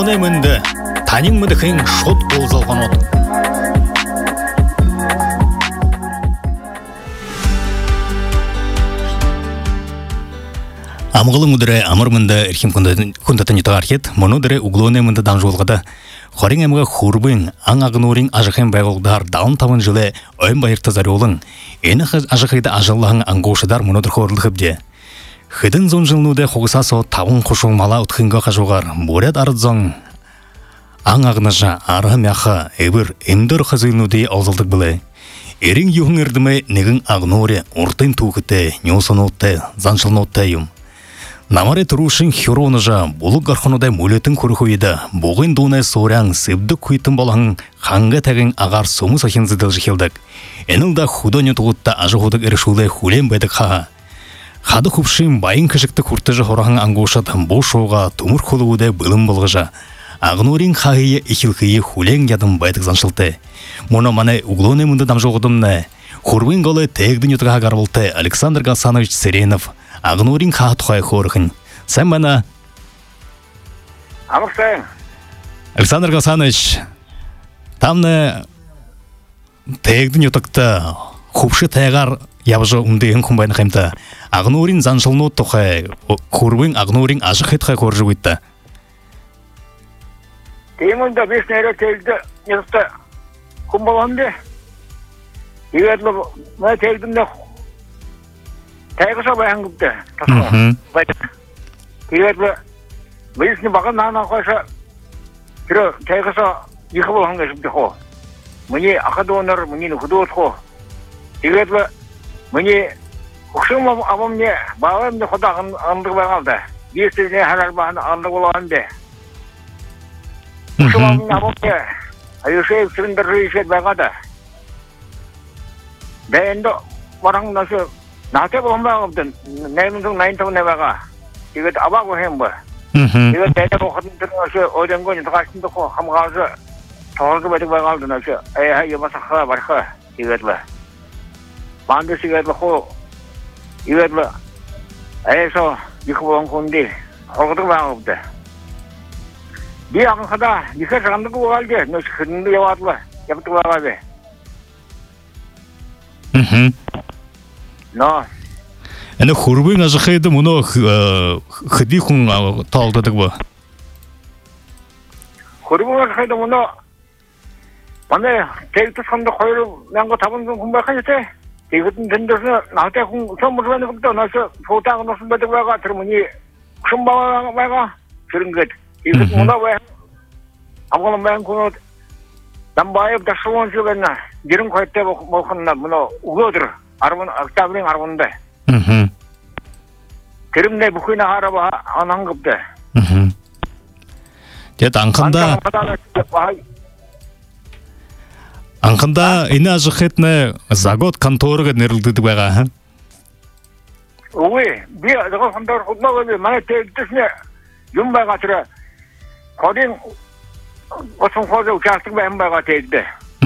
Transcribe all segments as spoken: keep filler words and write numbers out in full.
우글로네문데 단잉문데 행 숏 올살간 ot. Амгалың үдірі амырмында әрхем күндатын етіғар кет, мұны үдірі углоnemында дан жолғада. Хорин әміға хурбың, аң ағын орин ажықын байғылдар далын тавын жылы өйін байырты зары олың. Әні ажықайды ажыллағын аңғошыдар мұны үдір қорылығып де. Хыдын зон жылнуды қоғыса со тавын қошылмала ұтқынға қажуғар. Борет арыдзон аң ағыныжа ары мяқы әбір әмдір қызылнуды аузылдық білі. Ерін юғын үрдімі негін ағын ортын туғыты, неосын отты, заншылын отты юм. Намаре турушин хироныжа болу гархонудай мөлетін көріху еді. Боғын дуынай соряң сыбды күйтін балағын қанға тәгін ағар сомы сахин зыдыл жихилдік. Энілда худоне туғытта ажы худық әрішулай хулен бәдік хаға. Хады құпшын байын кішікті күртіжі хорағын аңғошат бош оға тумыр қолуыдай бұлым болғыжа. Ағынурин қағыйы ихилқыйы хулен ядым бәдік заншылты. Мұны маны углоnemында дамжоғыдымны. Хурвин голы тегдің етіға гарвылты Александр Гасанович Серенов. Ағынурин қағы тұқай қорықын. Сән бәна? Амырсайын. Александр Гасанович, тамны тегдің етіқті құпшы тәғар ябжы ұмдығын күнбайны қаймта. Ағынурин заншылыны тұқай, құрбын Ағынурин ажық етіқай қоржы өйтті. Деймінді бес нәйрі тегді етіқті күн болғанды. Егетлі мұна тегдімді тәйгіса баян күпті. Егетлі бейсіне бақын нағына қойша түрі тәйгіса екі болғанға жіпті қо. Мұне ақады оныр, мұне нүкіді от қо. Егетлі мұне ұқшым амамне бағымды құда ағындығы бағалды. Бесіне әрәл бағын ағындығы болғанды. Ұқшым амамне айышайып сүріндір жүйшет бағады. Бәйінді бараңын насы нағыте болған бағымдың нәйміздің найын тұғын әбаға. Егет абақ өхем бұ. Егет дәйді оқытын түрін өші ойден көне тұқашынды қо қамғазы тоғызы бәдік бағалдың өші. Әйха емасаққа барқа егетлі. Бандыс егетлі қо егетлі әйсо екі болған көнде қорғыдық бағымды. Бей ағын қада екі жағындығы болғалды нөші күнді еватлы епті бағады. Но. Әні құрбың ажықайды мұны қыди құн талдадық ба? Құрбың ажықайды мұны маны тегті сқанды қойыры мәңгі табындың күн байқан жете. Тегітін діндісіні нағытай құн ұсан мұжбайны күпті. Насы соғытағын ұсын бәдік байға түрі мұне күшін байға түрін кет. Тегітін мұна байын амғалын байын күн өт. Дамбайып дашылуын сөйгенна жерін қойыттай болқынна мұны ұғы өтір. Октябрин арғынды. Керімдей бүкіні араба анан күпті. Дет аңқында аңқында ине ажық етіне загод конторыға нерілдіді байға? Уй, бе жағыл қандар құдна көбе мәне тегітісіне жүн байға түрі қодин осын қозы участық байын байға тегді.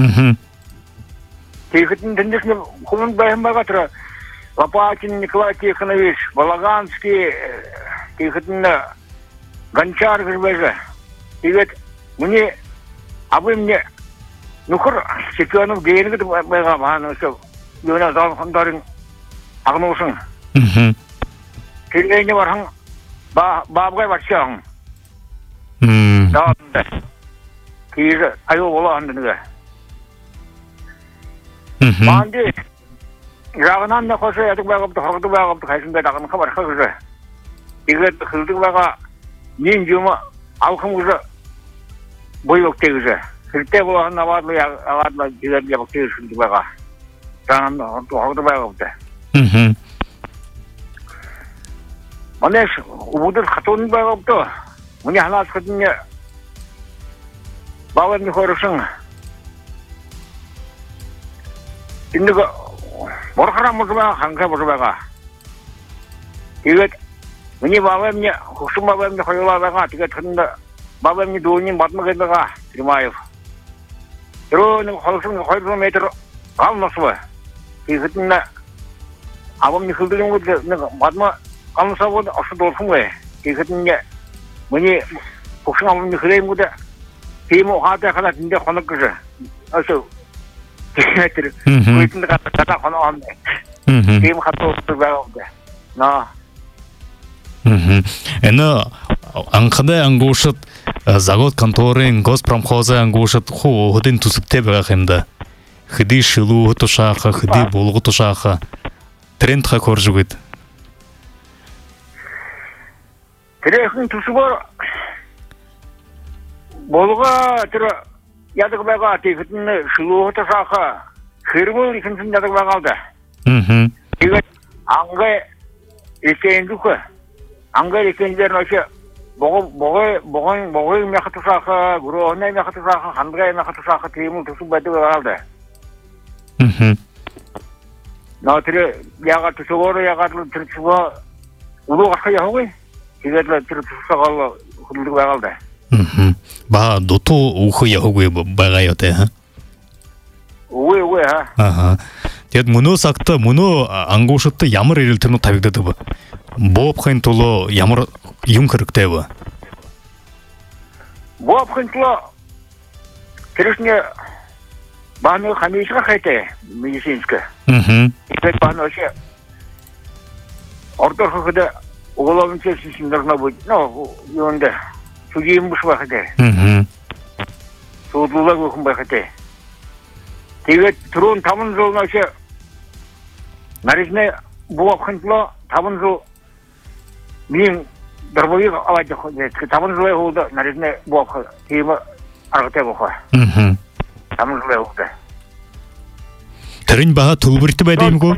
Тегітін діндісіне құмын байын байға түрі Лопатин Николай Тихонович, Балаганский, тегітіні Гончар күрбәжі. Тегет, мұне абы мне нүкір секенов дейінігі байға бағаны өсі өне зал қандарын ағын олшың. Келгейіне барғың бабғай батшағың. Дағында. Кейізі айыл болағындыныға. Маңды жағынан да қоса әдік бағыпты, қоғды бағыпты, қайсында дағының қабар қағызы. Егет қыздық баға мен жемі алқым күзі бой өктегізі. Күртте болағын абадылы ағадылы егет өктегізі күртті баға. Жағынан қоғды бағыпты. Мұнеш ұбудыр қатуының бағыпты. Мұне ханас қытыне бағылын көрішің. Индігі борқыран мұзыбаға, қанқа мұзыбаға. Егет, мұне бабамне, құқшын бабамне қойылабаға, тегет қытында бабамне дуынен батмы қедіға, Тримаев. Түрінің қолысын қойылсын метр қалынысы ба. Тегетінна абамне қылдығын өтті, батмы қалынса болды, осы долсын ғой. Тегетінне, мұне 복숭아는 그래무데 대모 하다 하나 진짜 하는 거죠. 어서 걔네들 그랬던 데 갔다 갔다 하나는데 대모 갔다 들어가는데 나 эна анхадай ангушат завод конторын госпромхоза ангушат ху один тусукте багында хди шилу тушаха хди болгу тушаха тренд ха коржугит 그래서 투수가 뭐가 들어 야даг байгаа тэгээд шилүүтэй саха хэрмэл ихэнх ядаг байгаа да. Мм. Тэгээд ангаа ихэнх ангаа ихэнх нөш бого бого бого бого мяхат саха гөрөөний мяхат саха хандгай мяхат саха тийм төсөв байдаг байгаа да. Мм. 나들이 야가 투수고로 야가 투수가 우로가 하야하고 тэгээд тэр 투수가 흔들고 байгаа да. Мм. Ба дото ухя хоггүй байгаа юу те ха? Үгүй үгүй ха. Аха. Тэгэд мөнөө сагта мөнөө ангуушатта ямар ирэлтэрнүү тавигддаг вэ? Боопхын тулоо ямар юм хэрэгтэй вэ? Боопхын тулоо тэршне бааны хамишга хайтай медицинская. Мм. Тэгээд баанош ордор хөдө уголовын чэсийн дэрнэ бод. Ну юунда судьям биш байхтай. Мм. Судлаг хүн байхтай. Тэгээд түрүүн таван жил нөш наригны боопхын тулоо таван жил мин дөрвийг аваад явах. таван жил хөөд наригны боопх тийм аргатай бохоо. Мм. таван жил хөөд. Тэрэн баха төлбөрт байд юмгүй?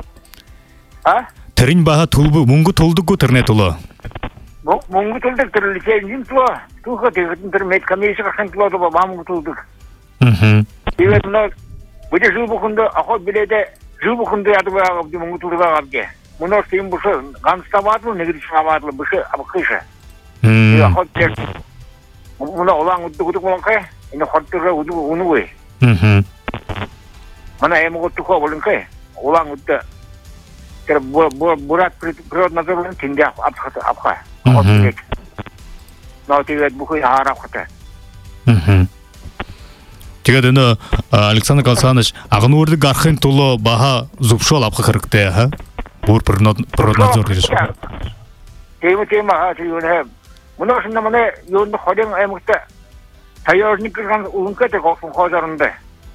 А? Тэрэн баха төлбөр мөнгө төлдөггүй тэрнээ тулоо. Мөнгө төлдөг тэр лицензийн тулоо түүхэд тэгээд тэр медкомиссийн гарсан тулоо мөнгө төлдөг. Мм. Тэгээд нөө бүдэ жил бүхэнд ахад билээд жил бүхэнд яадаг байгаа мөнгө төлдөг байгаа гэж. Мөнөөс тийм бүс ганц таваад нэг л шаваад л бүс авахыш. Мм. Ахад тэр мөнөө улаан үдэг үдэг монхэ энэ хоттой үдэг үнгүй. Мм. Манай эмгот тохоо болонхэ улаан үдэг тэр бурат природный забор тиндя авах авах. Мм. Нөө тэгээд бүхий хараа хата. Мм. Тэгээд энэ Александр Галсанович агнуурыг гарахын тулоо баха зөвшөөрөл авах хэрэгтэй ха? Бүр природнадзор гэж. Тийм тийм аа тийм нэ. Мөнөөс нэмэнэ юунд ходин аймагт таёрник гэн үнэтэй гофон хожорн데.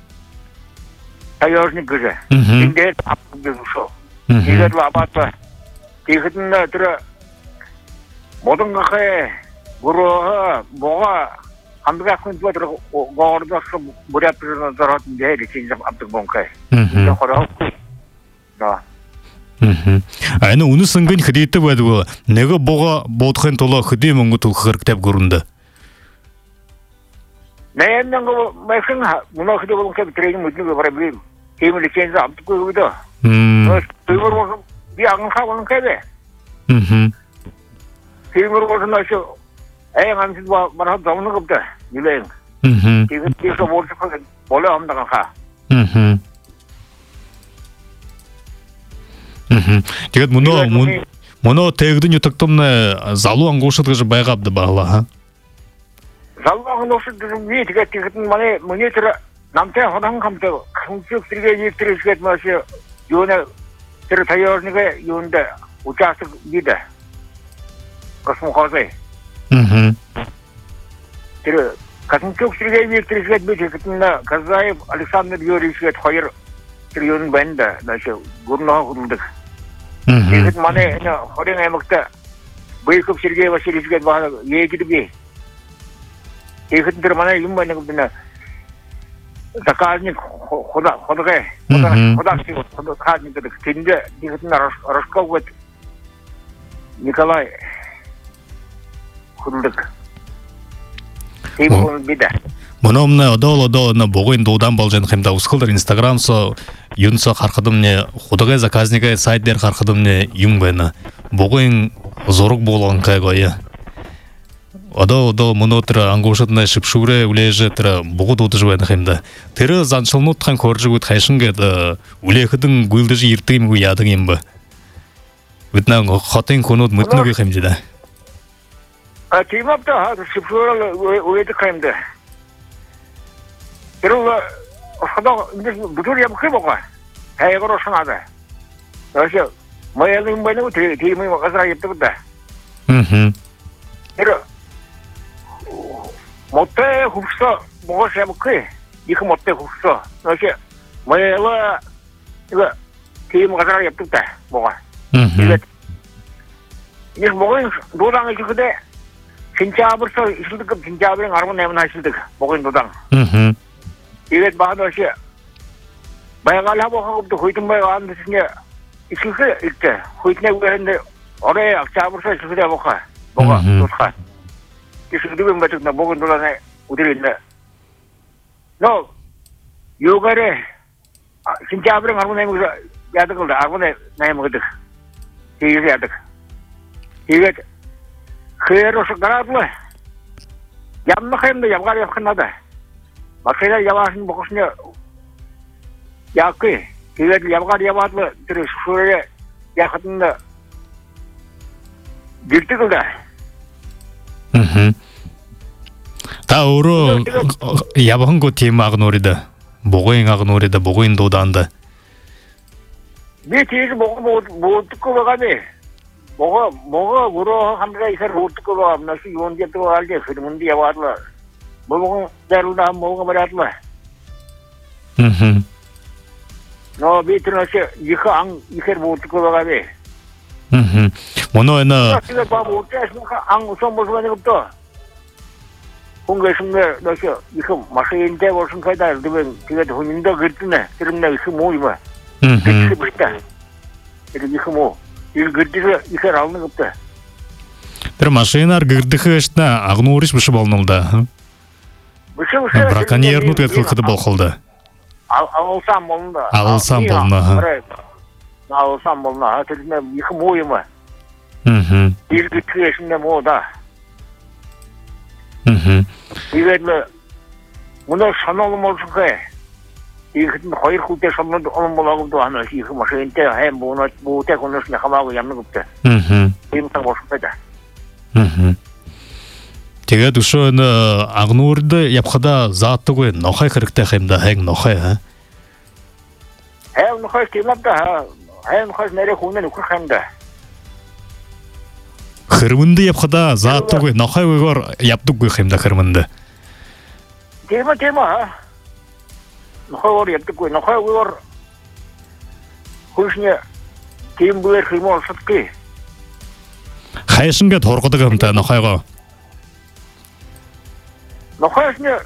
Таёрник гэж. Ингээд авчихсан. Тэгээд лабата. Тэгээд нэ тэр 모든 것에 물어 뭐가 함부가 큰 거들 거기서 물에 들어서 저런데 이렇게 좀 앞도 본가. 음. 그러고. 나. 음. 아니 오늘 순간 그때 봐도 내가 뭐가 못한 돌아 그때 뭔가 또 그렇게 그런데. 내는 거 무슨 뭐가 그때 보니까 트레이닝 무슨 거 버리. 게임을 리cense 앞도 그거도. 음. 그거 비앙 하고는 그래. 음. 게임으로 가서 나셔. 에이 한시 뭐 말한 잡는 거 없다. 이래. 음. 이거 뒤에서 뭘 좀 몰래 없다가 가. 음. 음. Тэгээд мөнөө мөнөө тэгдэн ютактомны залуу ангуушад гэж байгаадаг баглаа. залуу ангуушад би тэгээд тэгдэн манай миний тэр намтай ходан хамтай хэмжиг зэрэг иртрэсгээд маш юуна тэр таёрныг юунда участвах бида. Космохозы. Мм. Тэр космический зэрэг иртрэсгээд би тэгдэн Казаев Александр Юрьевичгээд хоёр тэр юун банда наашаа гурноо хурдаг. Тэгээд манай энэ хорин аймагт Бэйков Сергей Васильевичгээд баа ээждэг. Тэгээд тэр манай юм байна гэдэг заказник хода ходгаа ходагч ходагч гэдэг тэнд тэгээд Рожков Николай хурдаг. Тийм бида. Мөнөмнө одол одол на богын дуудан болж байгаа хэмдэ усхалдар Instagram со юнсо харахадымны худагай заказника сайт дээр харахадымны юм байна. Богын зураг болгон кайгоя. Одол одол мөнөтөр ангуушадна шипшүүрэ үлээж тэр богод удаж байна хэмдэ. Тэр занчилнуудхан хоржигуд хайшингээд үлээхэдэн гүйлдэж ирдэг юм уу яадаг юм бэ? Бид наа хотын хүнүүд мэднэг хэмжээ. 아, 팀업다 십수를 왜도 가는데. 그리고 하다 이제 무조건 해 먹어. 해거로 선하다. 그래서 뭐야는 뭐는 되게 되게 뭐 가서 yaptık다. 음. 그래. 못해 혹서 뭐가 해 먹고 이거 못해 혹서. 그래서 뭐야 이거 되게 뭐 가서 yaptık다. 뭐가. 음. 이게 뭐가 노당을 그때 진짜 벌써 있을까 진짜 버린 알고 내면 하실까 뭐가 노당. 음. 이게 바다시 내가 하고 하고 또 거기도 뭐가 안 되시냐 있을 때 있대 거기네 그랬는데 올해 악자부터 있을 때 뭐가 뭐가 좋다 그래서 그게 뭐지 나 뭐가 놀라네 어디를 있네 너 요가래 진짜 버린 알고 내면 야득을 알고 내 내면 그 이게 야득 이게 그래서 가라도 얌막했는데 얌가리 끝나다 막내가 야와신 먹었으냐 야그 이게 얌가리 야와도 그 수술에 야하던데 밀뜨거다 음. 다우로 야방 거 팀 아그노리다 보고잉 아그노리다 보고인 도단다 네 뒤에서 뭐가 뭐뭐 듣고 가가지 뭐가 뭐가 울어 한다 이사 못 듣고 가 나시 용제 또 알게 그러는데 야와도 뭐가 자루나 뭐가 말았나 음. 너 비트너시 이거 안 이거 못 듣고 가가지 음. 뭐노에나 이거 봐 못해 안 무슨 무슨 없다 공개심에 너시 이거 마시인데 무슨 거다 그러면 그게 돈인도 그랬네 그럼 내가 그 뭐이마 음. 그랬다 이거 뭐 이거 그들이 이거 나오는 없다 Тэр машинаар гэрдэхэшнэ агнууриш биш болнулда. 무슨 무슨 браконьернууд гэдэг болохолда. алсан болно. Алсан болно. алсан болно. Тэр нэг их муу юм. Мм. иргэтгэшнэ муу да. Мм. Тэгээд мөн санал молсгэ. Их хоёр хүүтэй санал болоогдоо хана их машинтэй хайм бууна буутай коннос на хамаагүй ямар гүтэ. Мм. Тийм та болсоо. Мм. Тэгээд өшөө н агнуурд явхада зааттаггүй нохой хэрэгтэй хэмдэ хайг нохой аа. Хайм нохой тиймдэ хайм нохой нэрэ хүнээ нөхөх хэмдэ. Хэрмэнд явхада зааттаггүй нохой өгөр явдаггүй хэмдэ хэрмэнд. Тийм тийм аа. нохой явдаггүй нохой өгөр хүчнээ тийм бүр хэмоолсдгийг. Хайшингээ тургадаг юмтай нохойгоо. нохойсне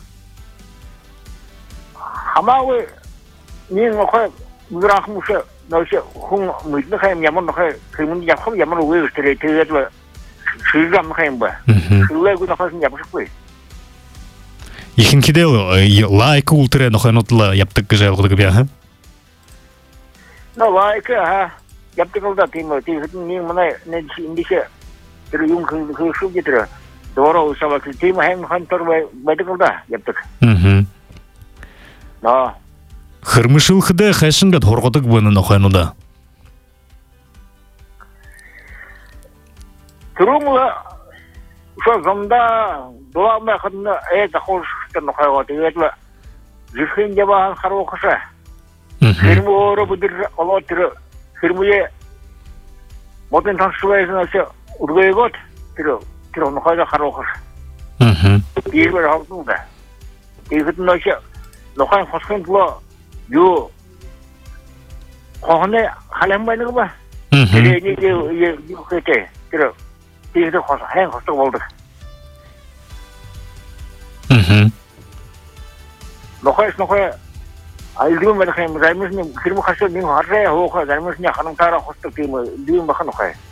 хамаагүй нэг нохой грахмуш нөөш хүн мэднэ хэм ямар нохой хэм явах ямар үгүй өстрээ тэгээд шийгам хэм ба. Лэгүү нохойс явахгүй. Ихэнхдээ лайк ультра нохойнууд л явдаг гэж ойлгодог би аа. Но лайк аа явдаг л да тийм үү. Тэгээд нэг манай нэг индишэ тэр юм хэн хөшөж тэр 도로 우사와 그 팀 행 헌터로 매드걸다 yaptık. Мм. 나 Хэрмэшүүлэхдээ хайшингаа тургадаг байна нохойнууд. 들어오면 저 좀다 도와면 하는 애 자hol스던 너가 되게 지금 잡아 하러 가서 hirmuoro budir olotir hirmuye 모든 당수에서 우르게got 들어 들어 너가 하러 가서 음. 이걸 하는데 이것도 너시 너가 호스킨 불러 요 거기에 하려면 거 봐. 그래 이게 이게 이렇게 들어 이거 가서 해 가서 볼다. 음. 너가 너가 알고 말해 잘못은 그러면 가서 네 하래 하고 잘못은 하는 따라 호스트 팀 리움 막 하는 거야.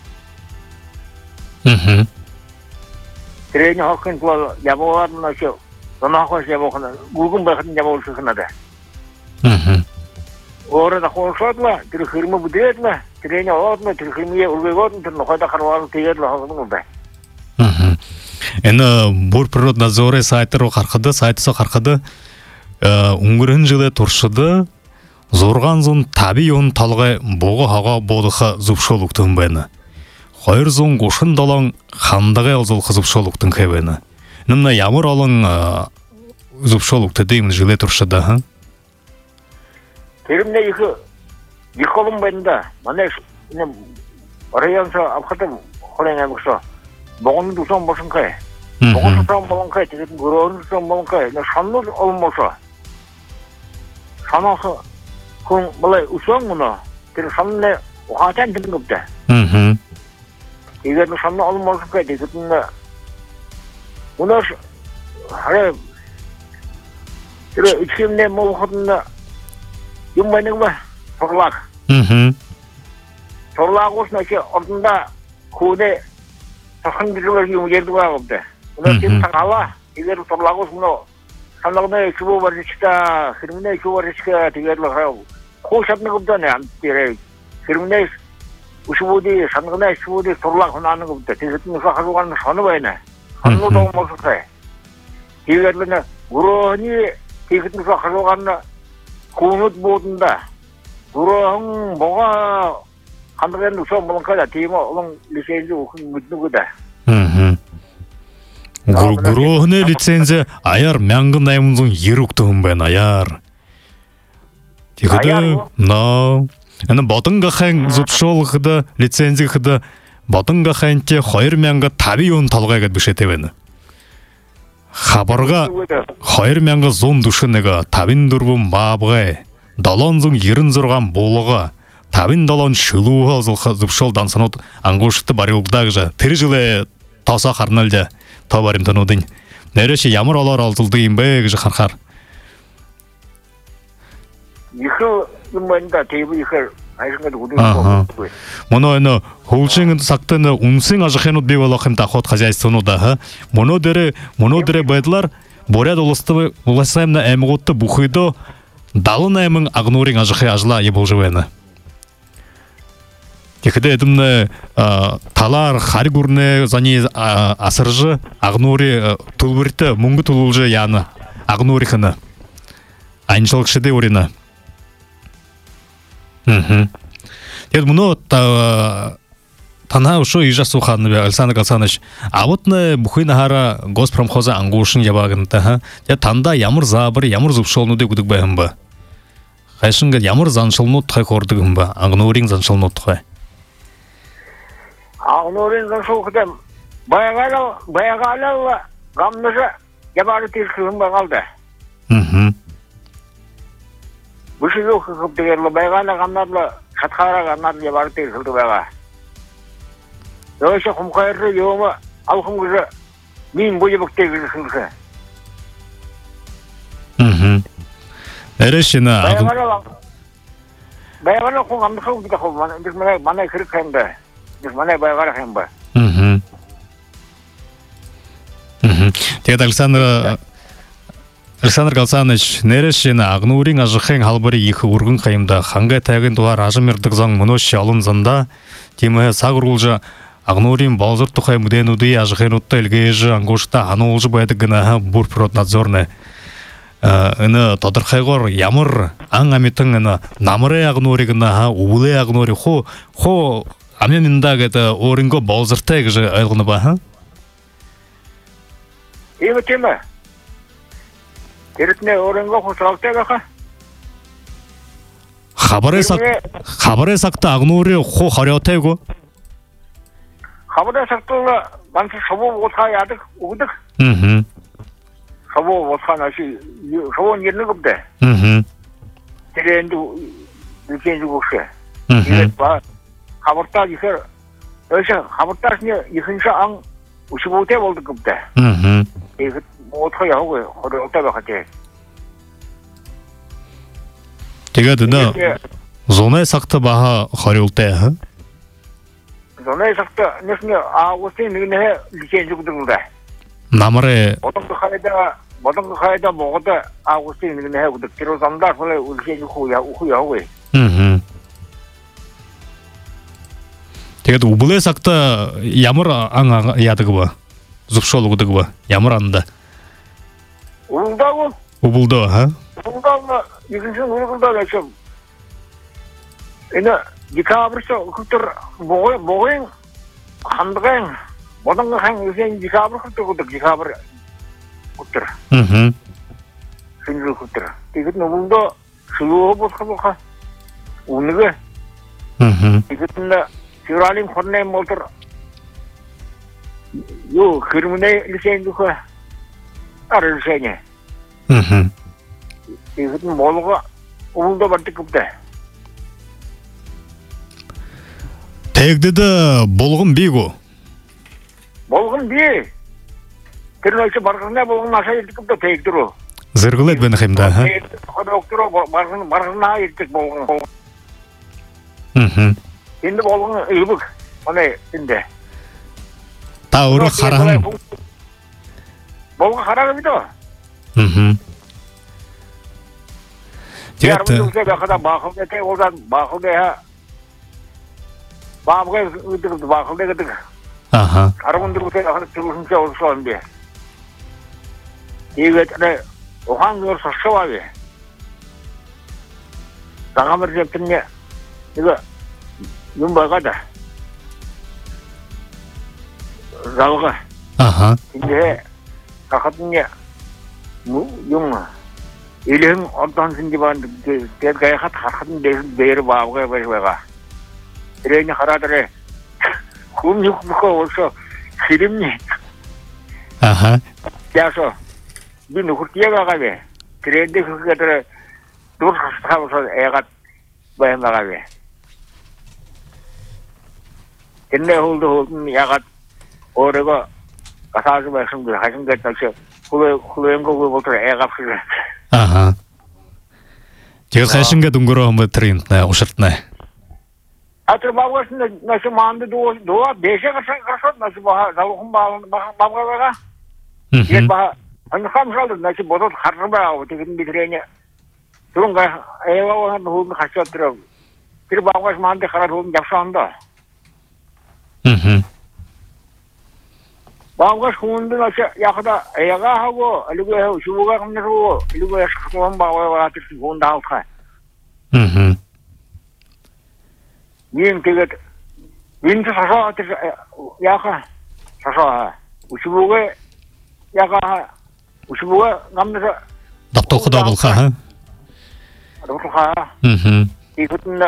음. 그래 니 호스킨 그 야보는 나셔. 너나 호스 야보는 무금 받는 야보를 쓰는데. 음. 오래다 호스트라 그 흐름 부대했나. 그래 니 어떤 그 흐름이 울고거든 너가 가서 되게를 하는 건데. 음. Энэ бүр природнадзоры сайты руу гарахад сайтсаа гарахад өнгөрсөн жилээ туршид зургаан зун тавь он толгой бого хогоо буудах зөвшөөрөл өгсөн байна. Хайыр зон гошын далан хандагы алзыл зупшолуктың кебені. Нымна ямыр алың зупшолукты деймін жылы тұршыда, ха? Теримне екі, екі қолым байында, мана районса апқатым қолен әміксі, бұғынын дұсан болсын қай, бұғын дұсан болын қай, тегетін көрігін дұсан болын қай, шанны олым болса, шанасы күн бұлай ұсан мұны, тері шанны ұқатан тігін көпті. Тегетін шанны олым болсын қай, тегетін мұны әрі үчкемне мол құтында юмбайның ба, торлақ. Торлақ осына ке ордында көне тақын жүргілер юм жерді ба қыпты. Мұны тек таңала, егер торлақ ос мұны санағына үшібі бар жешіка, хірміне үшібі бар жешіка тегерлі қау. Қош атны қыпты не, хірміне үшібі санағына үшібі торлақ ұнаны қыпты. Тегетін ұша қажуғанын шаны байына. Шаны тоғым болсын қай. Тегерліні ғұрығыны тегетін ұша қажуғанына көңіт болдында. Ғұрығың бұға қандығын ұша болын қайда. Тейімі ұлың лицензия оқын мүтіні көді. Ғұрығыны лицензия аяр мәңгі наймынзың еруктығын бән аяр. Тегеді, на, әні батынға қайын зұпшолықыды, лицензияқыды, батынға қайынте қайыр мәңгі таби он талғайға бүшетевені. Хабарға хайыр мәңгі зон дұшынығы табин дұрбым бабғай, далан зың ерін зұрған болыға, табин далан шылуға зылға зұпшол дансанот аңғошықты барылғдағы жа, тірі жылы тауса қарналды табарым танудың. Нәреші ямыр алар алтылды ембәгі жы қарқар. Екі үмбайында тейбі екі Мұны әні хулшыңын сақтыны ұнсың ажықен ұтбек олақым тақот хозяйствону да. Мұны дәрі, мұны дәрі байдылар, боряд оласайымна әміғотты бұқыйды далын әмін ағнурин ажықы ажыла ебол жывайны. Текеді әдімні талар қар көріне зәне асыржы ағнури тұлбірті мұңғы тұлылжы яны ағнурихыны. Айншылық шыды орины. Дед мұны тана ұшы ежа сұқаны бе, Александр Александрович, а вот на бұхый нағара госпромхоза аңғушын ебағынды. Дед танда ямыр забыр, ямыр зұпшылыны де күдік бәйім ба. Қайшынға ямыр заншылыны тұқай қордығым ба, аңғынурин заншылыны тұқай. Аңғынурин заншылықыдым. Баяғалалы ғамныжы ебары тезкігім ба қалды. Бұшы жоқ қып дегерлі байғаны ғамнарлы шатқара ғамнарлы ебары тез қылды байға. Өйші құмқайыры еуімі алқым күзі мен бойы бүктей күзі қылды. Әрешіні байғаны құң ғамды қылды да қылды. Біз манай кірік қайымды. Біз манай байғары қайымды. Тегет Александр Александр Александрович, нәрешені ағнурин ажықен халбары екі ұрғын қайымда қанға тәгін дуар ажымердік заң мұноши алын занда темі сағыр ұлжа ағнурин балзыр тұқай мүден ұды ажықен ұтты әлгейжі аңғошта аны ұлжы байды гіна бұр природнадзорны. Үні тодырқайғыр ямыр аң әметің намыры ағнури гіна ұлы ағнури хо хо аменіндаг орынғы балзыр тәгіжі айлғыны ба? Емі темі? Керетіне орынға қосалты бақа? Хабары сақты ағнури қо қаряутай ғы? Хабары сақтылы бансы шабу отқа ядық ұғыдық. Шабу отқа нашы, шабу неріні көпті. Теренді үлкенді көкші. Хабырта ехер, өші хабыртасыне екінші аң үші bo'те болды көпті. Отқа яуғы, қаряутай бақа те. Тегеді да зонай сақты баға қаряутай, ха? Зонай сақты несіне ағыстың нүгіне үлкен жүгдіңді. Намыры... Бодыңғы қайда бұғыды ағыстың нүгіне үгдік. Керозамдар солай үлкен жүгі яуғы. Тегеді ұбылай сақты ямыр аң ядығы ба? Зұпшол ұғыдығы ба? Ямыр аңында? Ұбылдағы? Ұбылды, ха? Ұбылдағы, екіншін ұбылдағы әшім. Ені, декабрысы күптір бұғын 한덕행 모든 거 한 요새 지갑을 흩어고도 지갑을 흩더라. 음. 신을 흩더라. 이거 너무 더 수업을 하고 가. 오늘 거. 음. 이것은 지라님 혼내 못더라. 요 그러면에 일생 그 알을 세네. 음. 이것은 뭐가 오늘도 받을 겁다. 대egdede bolğun bigu. Bolğun bi. Kırnaysa barğına bolğun aşağı yetip de tegdiro. Zırgılet beni hemda ha. Doktoro barğın barğına yetip bolğun. Hı. Şimdi bolğun ıybık. Ona şimdi. Ta uru xarahan. Bolğun xarahan bido. Hı hı. Yarım yılda kadar bakıldı te oradan bakıldı ha. Babga ödürdü bakıldı gıdık. Aha. Arabındır bu tarafa turuşunca olsun bir. Evet ne o hangi sorsa var ya. Sana bir ceptinle ne yumbaga da. Zalga. Aha. Şimdi kakatınca yung İlhim ondan şimdi ben der gayet hakikaten değeri babga başlaga. Treni haradare. Kum yok bu olsa filmni. Aha. Yaso. Bir nuhtiye gabe. Trende kıkatara dur hasta egat bayam gabe. Tenne oldu oldu yagat orega kasası başım bir haşım getnakse kule kuleyen kogu boltur egat kılı. Aha. 제가 사신가 동거로 한번 드린다 오셨네. Atır babasında nasıl mandı doğu doğu beşe kaçan kaçan nasıl baha zalıkın bağlı babga baga. Yet baha hani kamsaldı nasıl bodot harba o tekin bitirene. Durunga eva olan hulu kaçatır. Bir babas mandı karar hulu yapsanda. Hı hı. Babas hundu nasıl yakada eyaga hago alıgo şubuga kamnero alıgo şaktoğun baga baga tır hunda alka. Hı hı. 님 그게 윈트 사서 야가 사서 우시부게 야가 우시부게 남들서 답답하다 볼까 하? 그렇가 음. 이것은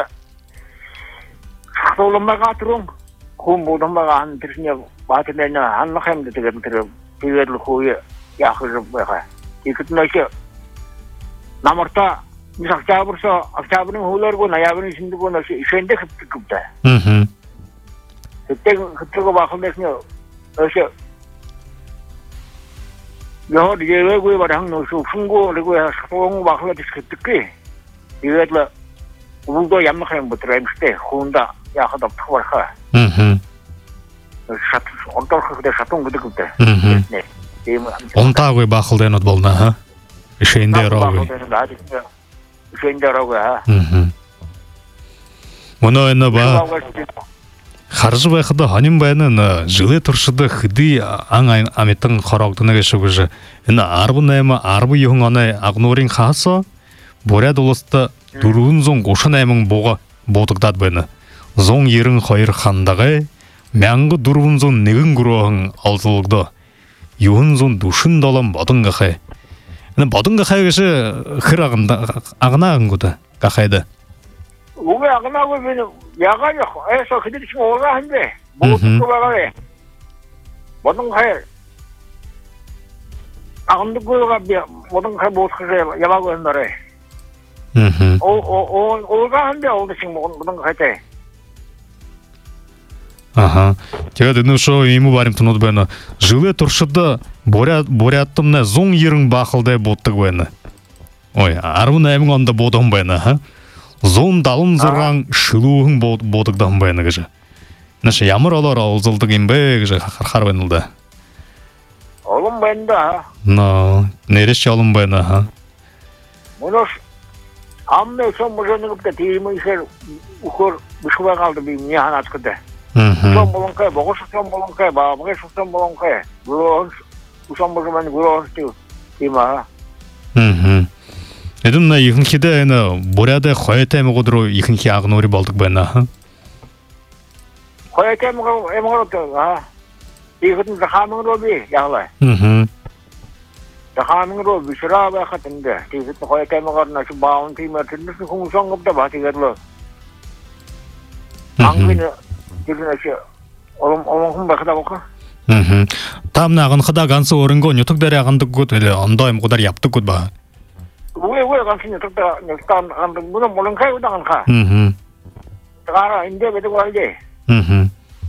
사도름마가 들은 그 모든 바가 한 들으냐 마트내냐 한 학생들 되게 들어 비회를 후에 야그를 뭐가 이것은 이제 남았다 미삭 잡으서 잡으는 홀러고 나야버는 신두고 나서 이센데 급급다. 음. 그때 그때가 막으면요. 어서 여 예외고 말한 노수 풍고 그리고 사동 막으면 그때 이거를 우도 양막하면 못 들어야 때 혼다 야하다 퍼버가. 음. 사 어떤 그때 사동 그때 그때. 음. 네. 온타고 bakıldı not bolna ha. İşinde ravi. Şenderog'a. Hı. Мұны әні ба, қаржы байқыда ханим байының жылы тұршыды хыды аң аметтің қарауқтыны кеші көжі. Әні арбын әймі арбы еуің анай ағнорин қасы, боряд олысты дұруын зоң қошын әймің боға бодықтад байны. Зоң ерің қойыр қандығы, мәңгі дұруын зоң негін күроғың алтылықты. Еуін зоң дұшын далам бодың қақай. Бодың қақай кеші қыр ағынағын көді қақайды. 우리 아그나고 야간에 해서 그들이 지금 오라 한데 못 들어가래. 모든 게 아무도 그가 모든 게 못 그래 야마고 한다래. 음. 오오 오가 한데 오늘 지금 모든 거 할때. Ага. 제가 듣는 쇼 이무 барим тунут бэна. Жылы туршыда борят боряттымна зоң ерің бақылдай боттық бэна. Ой, арбын әймің онда бодың бэна, ха? Зон далын зырған шылуың бодықтан бәйіні кіжі. Нәші, ямыр олар ауызылдық ембе кіжі қар бәйінілді? Олым бәйінді, ха? На, нересші олым бәйіні, ха? Мұныз, амны сон мұжаны күпті тейімі ішер ұқыр бүшкібай қалды бейім не хан атқыды. Сон болың қай, бұғы шықсан болың қай, бағымға шықсан болың қай, ұсан бұжыманы көрі оңыз дейім, ха? Мхм. Эдем на ихнхиде эна боряда хойта ме годро ихнхи агнори болдук бена. Koya kemga emgorot ha. Iğdın zahamın robi yağlay. Mhm. Zahamın robi şura ba khatında. Iğdın koya kemga şu bağın timertinde şu kumşong da batigerlo. Angını diline şu Oğlum oğlum bakıda bakı. Mhm. Tam nağın xada gansı orungo nyotuk dere agındık gut ele ondoym qudar yaptık gut ba. Uwe uwe gansı nyotuk da nyotuk agındık bunu molun kay udan ka. Mhm. Tagara inde bede walde. Mhm.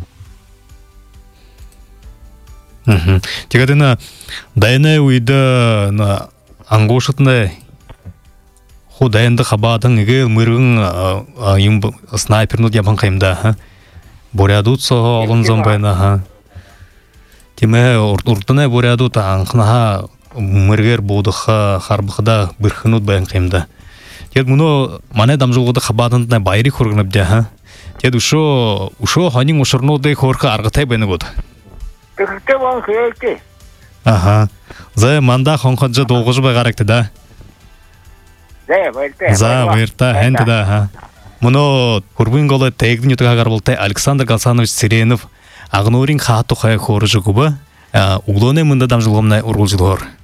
Mhm. Тегадена дайне уйда на ангошытны худайынды хабадың игел мыргын юм снайперну дияпан кайымда ха. Борядут со олын зомбайна ха. Тиме уртуна борядут анхнаха мыргер бодыха харбыхда бирхынут баян кайымда. Тед муну мане дамжулгыды хабадынды байри хоргынып дия ха. Тед ушо ушо ханин ушырнуды хорка аргытай байны год. Текте ван кыйки. Ага. За манда хонхаджа долгыж бай гаракты да. За байта. За верта хенте да ха. Муну курбин голы тегдин ютуга гарбылтай Александр Галсанович Сиренов агнурин хату хай хоржу куба. Углоне мында дамжылгымнай ургулжулор.